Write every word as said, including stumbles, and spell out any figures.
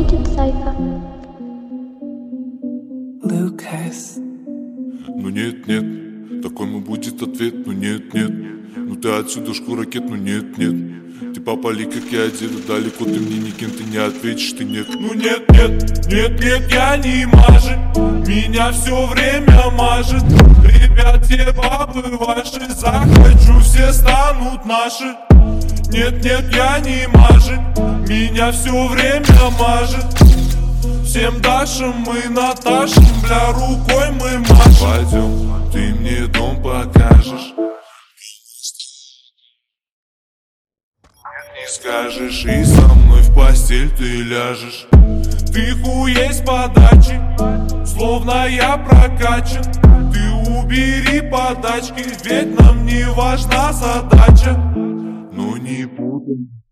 Animated Cypher. Lucas. Ну нет, нет, такой мой будет ответ. Ну нет, нет, ну ты отсюда шкура ракет. Ну нет, нет, ты попали, как я одета. Далеко ты мне никем, ты не ответишь, ты нет. Ну нет, нет, нет, нет, я не мажет. Меня все время мажет. Ребят, те бабы ваши, захочу, все станут наши. Нет, нет, я не мажет. Меня все время мажет. Всем Дашам мы Наташам, бля, рукой мы машем. Пойдем, ты мне дом покажешь. Не скажешь, и со мной в постель ты ляжешь. Ты хуей с подачи, словно я прокачан. Ты убери подачки, ведь нам не важна задача. Но не буду